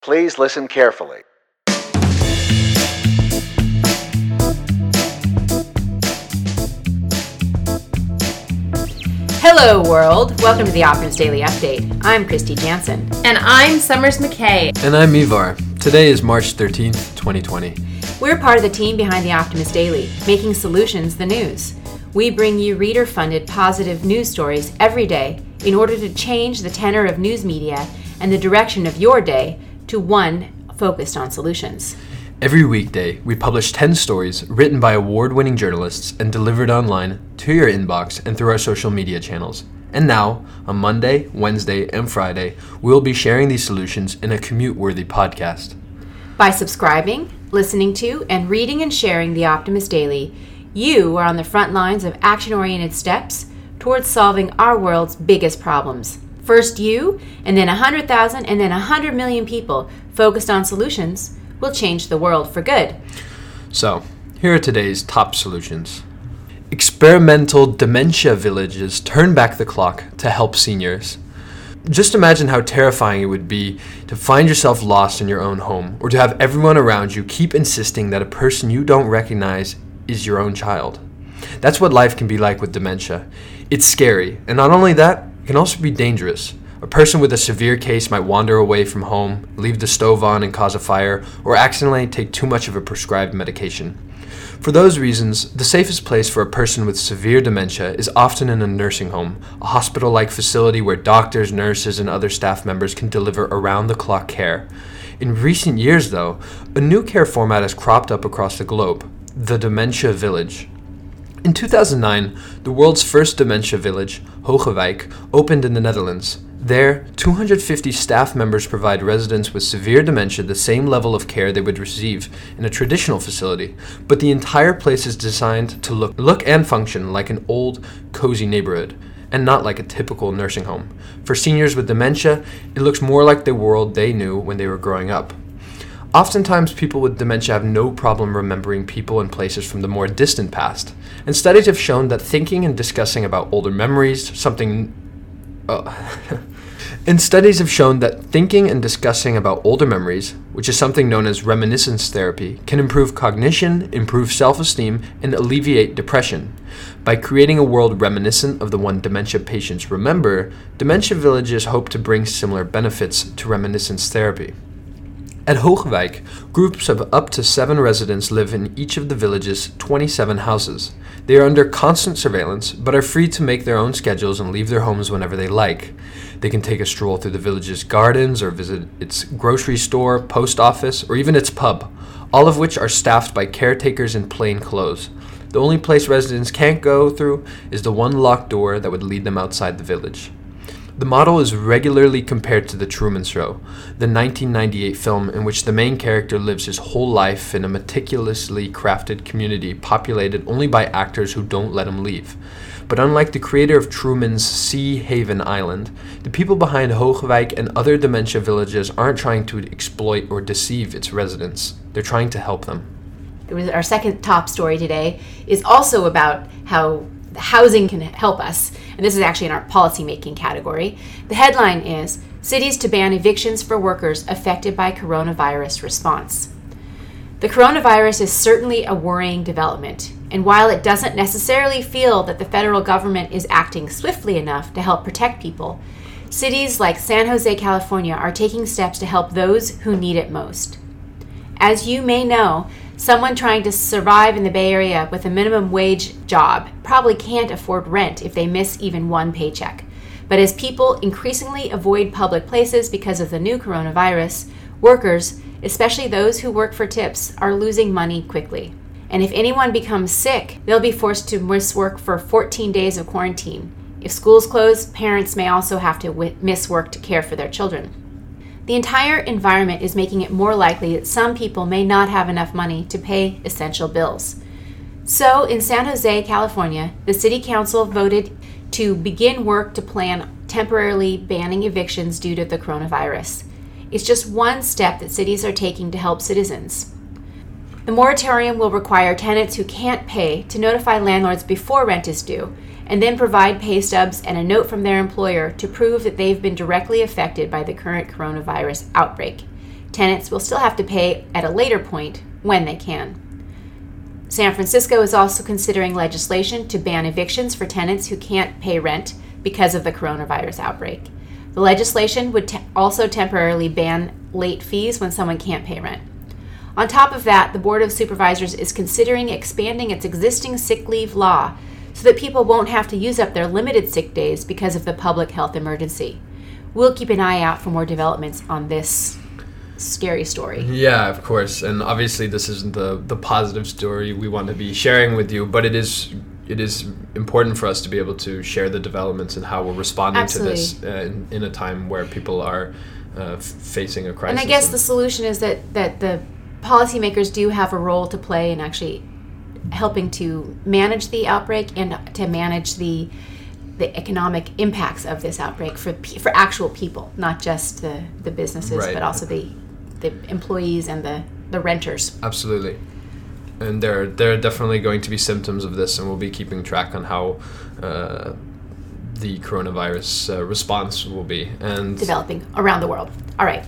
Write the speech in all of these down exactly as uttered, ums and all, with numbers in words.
Please listen carefully. Hello, world. Welcome to the Optimist Daily Update. I'm Christy Jansen. And I'm Summers McKay. And I'm Ivar. Today is March thirteenth, twenty twenty. We're part of the team behind the Optimist Daily, making solutions the news. We bring you reader-funded positive news stories every day in order to change the tenor of news media and the direction of your day to one focused on solutions. Every weekday, we publish ten stories written by award-winning journalists and delivered online to your inbox and through our social media channels. And now, on Monday, Wednesday, and Friday, we'll be sharing these solutions in a commute-worthy podcast. By subscribing, listening to, and reading and sharing the Optimist Daily, you are on the front lines of action-oriented steps towards solving our world's biggest problems. First you, and then one hundred thousand, and then one hundred million people focused on solutions will change the world for good. So, here are today's top solutions. Experimental dementia villages turn back the clock to help seniors. Just imagine how terrifying it would be to find yourself lost in your own home, or to have everyone around you keep insisting that a person you don't recognize is your own child. That's what life can be like with dementia. It's scary, and not only that, it can also be dangerous. A person with a severe case might wander away from home, leave the stove on and cause a fire, or accidentally take too much of a prescribed medication. For those reasons, the safest place for a person with severe dementia is often in a nursing home, a hospital-like facility where doctors, nurses, and other staff members can deliver around-the-clock care. In recent years, though, a new care format has cropped up across the globe, the Dementia Village. In two thousand nine, the world's first dementia village, Hogewijk, opened in the Netherlands. There, two hundred fifty staff members provide residents with severe dementia the same level of care they would receive in a traditional facility, but the entire place is designed to look, look and function like an old, cozy neighborhood, and not like a typical nursing home. For seniors with dementia, it looks more like the world they knew when they were growing up. Oftentimes, people with dementia have no problem remembering people and places from the more distant past, and studies have shown that thinking and discussing about older memories, something... Oh. And studies have shown that thinking and discussing about older memories, which is something known as reminiscence therapy, can improve cognition, improve self-esteem, and alleviate depression. By creating a world reminiscent of the one dementia patients remember, dementia villages hope to bring similar benefits to reminiscence therapy. At Hogewijk, groups of up to seven residents live in each of the village's twenty-seven houses. They are under constant surveillance, but are free to make their own schedules and leave their homes whenever they like. They can take a stroll through the village's gardens or visit its grocery store, post office, or even its pub, all of which are staffed by caretakers in plain clothes. The only place residents can't go through is the one locked door that would lead them outside the village. The model is regularly compared to The Truman Show, the nineteen ninety-eight film in which the main character lives his whole life in a meticulously crafted community populated only by actors who don't let him leave. But unlike the creator of Truman's Sea Haven Island, the people behind Hogewijk and other dementia villages aren't trying to exploit or deceive its residents. They're trying to help them. Our second top story today is also about how housing can help us, and this is actually in our policy-making category. The headline is, Cities to Ban Evictions for Workers Affected by Coronavirus Response. The coronavirus is certainly a worrying development, and while it doesn't necessarily feel that the federal government is acting swiftly enough to help protect people, cities like San Jose, California are taking steps to help those who need it most. As you may know, someone trying to survive in the Bay Area with a minimum wage job probably can't afford rent if they miss even one paycheck. But as people increasingly avoid public places because of the new coronavirus, workers, especially those who work for tips, are losing money quickly. And if anyone becomes sick, they'll be forced to miss work for fourteen days of quarantine. If schools close, parents may also have to w- miss work to care for their children. The entire environment is making it more likely that some people may not have enough money to pay essential bills. So, in San Jose, California, the City Council voted to begin work to plan temporarily banning evictions due to the coronavirus. It's just one step that cities are taking to help citizens. The moratorium will require tenants who can't pay to notify landlords before rent is due, and then provide pay stubs and a note from their employer to prove that they've been directly affected by the current coronavirus outbreak. tenants will still have to pay at a later point when they can. San Francisco is also considering legislation to ban evictions for tenants who can't pay rent because of the coronavirus outbreak. The legislation would te- also temporarily ban late fees when someone can't pay rent. On top of that, the Board of Supervisors is considering expanding its existing sick leave law so that people won't have to use up their limited sick days because of the public health emergency. We'll keep an eye out for more developments on this scary story. Yeah, of course. And obviously this isn't the, the positive story we want to be sharing with you, but it is it is important for us to be able to share the developments and how we're responding Absolutely. to this uh, in, in a time where people are uh, f- facing a crisis. And I guess the solution is that, that the policymakers do have a role to play in actually helping to manage the outbreak and to manage the the economic impacts of this outbreak for pe- for actual people, not just the, the businesses, Right. but also the the employees and the, the renters. Absolutely. And there, there are definitely going to be symptoms of this, and we'll be keeping track on how uh, the coronavirus uh, response will be. And Developing around the world. All right.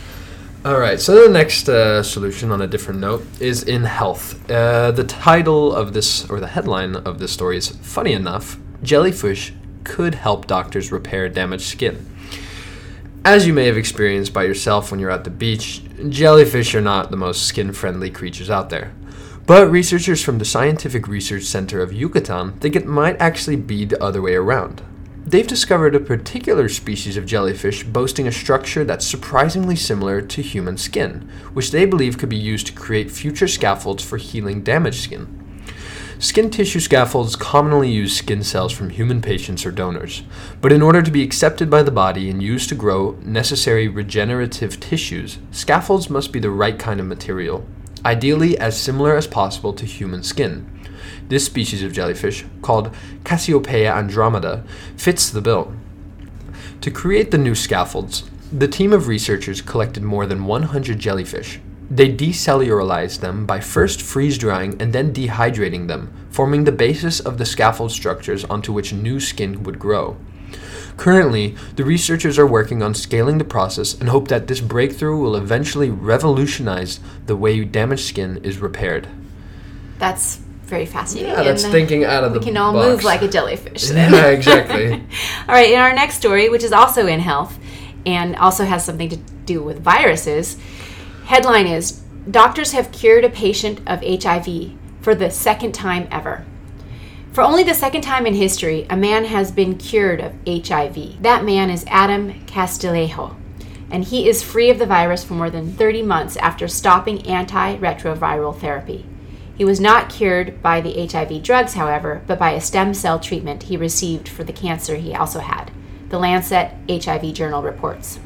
All right, so the next uh, solution on a different note is in health. Uh, the title of this, or the headline of this story is, funny enough, jellyfish could help doctors repair damaged skin. As you may have experienced by yourself when you're at the beach, jellyfish are not the most skin-friendly creatures out there. But researchers from the Scientific Research Center of Yucatan think it might actually be the other way around. They've discovered a particular species of jellyfish boasting a structure that's surprisingly similar to human skin, which they believe could be used to create future scaffolds for healing damaged skin. Skin tissue scaffolds commonly use skin cells from human patients or donors, but in order to be accepted by the body and used to grow necessary regenerative tissues, scaffolds must be the right kind of material, ideally as similar as possible to human skin. This species of jellyfish, called Cassiopeia andromeda, fits the bill. To create the new scaffolds, the team of researchers collected more than one hundred jellyfish. They decellularized them by first freeze-drying and then dehydrating them, forming the basis of the scaffold structures onto which new skin would grow. Currently, the researchers are working on scaling the process and hope that this breakthrough will eventually revolutionize the way damaged skin is repaired. That's very fascinating. Yeah, that's And, uh, thinking out of the We box. can all move like a jellyfish then. Yeah, exactly. All right, in our next story, which is also in health and also has something to do with viruses, headline is, doctors have cured a patient of H I V for the second time ever. For only the second time in history, a man has been cured of H I V. That man is Adam Castillejo, and he is free of the virus for more than thirty months after stopping antiretroviral therapy. He was not cured by the H I V drugs, however, but by a stem cell treatment he received for the cancer he also had, the Lancet H I V journal reports.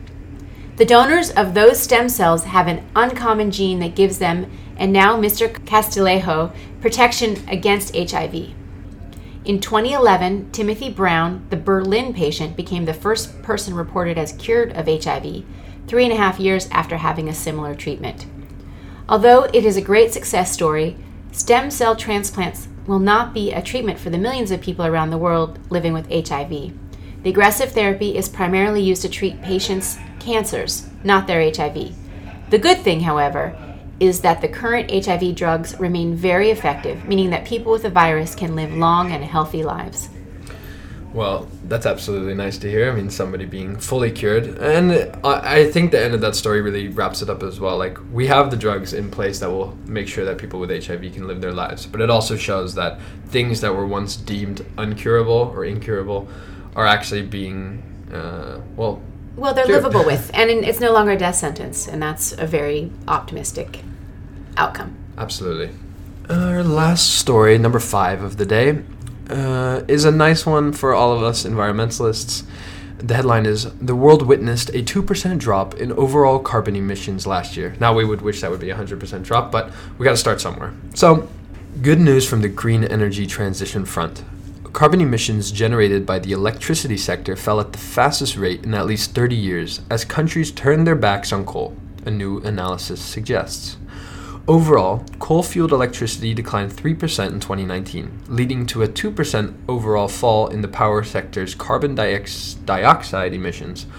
The donors of those stem cells have an uncommon gene that gives them, and now Mister Castillejo, protection against H I V. In twenty eleven, Timothy Brown, the Berlin patient, became the first person reported as cured of H I V, three and a half years after having a similar treatment. Although it is a great success story, stem cell transplants will not be a treatment for the millions of people around the world living with H I V. The aggressive therapy is primarily used to treat patients' cancers, not their H I V. The good thing, however, is that the current H I V drugs remain very effective, meaning that people with the virus can live long and healthy lives. Well, that's absolutely nice to hear. I mean, somebody being fully cured. And I I think the end of that story really wraps it up as well. Like, we have the drugs in place that will make sure that people with H I V can live their lives. But it also shows that things that were once deemed uncurable or incurable are actually being, uh, well... Well, they're cured. livable with, and it's no longer a death sentence, and that's a very optimistic outcome. Absolutely. Our last story, number five of the day, uh, is a nice one for all of us environmentalists. The headline is, the world witnessed a two percent drop in overall carbon emissions last year. Now, we would wish that would be a one hundred percent drop, but we got to start somewhere. So, good news from the green energy transition front. Carbon emissions generated by the electricity sector fell at the fastest rate in at least thirty years as countries turned their backs on coal, a new analysis suggests. Overall, coal-fueled electricity declined three percent in twenty nineteen, leading to a two percent overall fall in the power sector's carbon diox- dioxide emissions.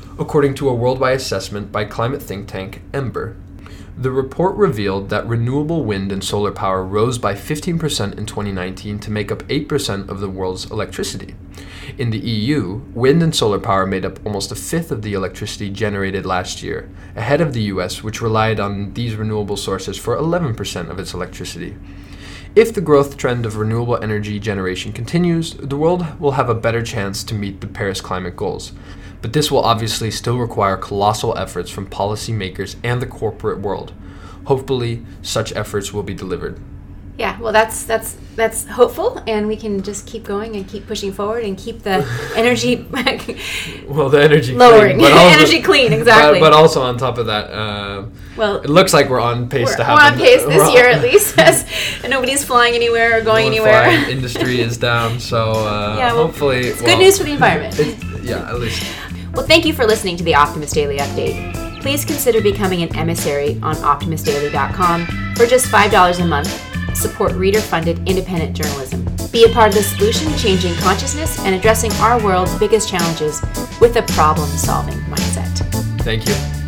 according to a worldwide assessment by climate think tank Ember. The report revealed that renewable wind and solar power rose by fifteen percent in twenty nineteen to make up eight percent of the world's electricity. In the E U, wind and solar power made up almost a fifth of the electricity generated last year, ahead of the U S, which relied on these renewable sources for eleven percent of its electricity. If the growth trend of renewable energy generation continues, the world will have a better chance to meet the Paris climate goals. But this will obviously still require colossal efforts from policymakers and the corporate world. Hopefully, such efforts will be delivered. Yeah, well, that's that's that's hopeful, and we can just keep going and keep pushing forward and keep the energy well, the energy lowering, clean, but also, energy clean, exactly. But, but also on top of that, uh, well, it looks like we're on pace we're, to have. We're on pace this year at least, as nobody's flying anywhere or going no anywhere. Flying industry is down, so uh, yeah, well, hopefully, it's well, good news for the environment. It, yeah, at least. Well, thank you for listening to the Optimist Daily Update. Please consider becoming an emissary on optimist daily dot com for just five dollars a month. Support reader-funded independent journalism. Be a part of the solution, changing consciousness and addressing our world's biggest challenges with a problem-solving mindset. Thank you.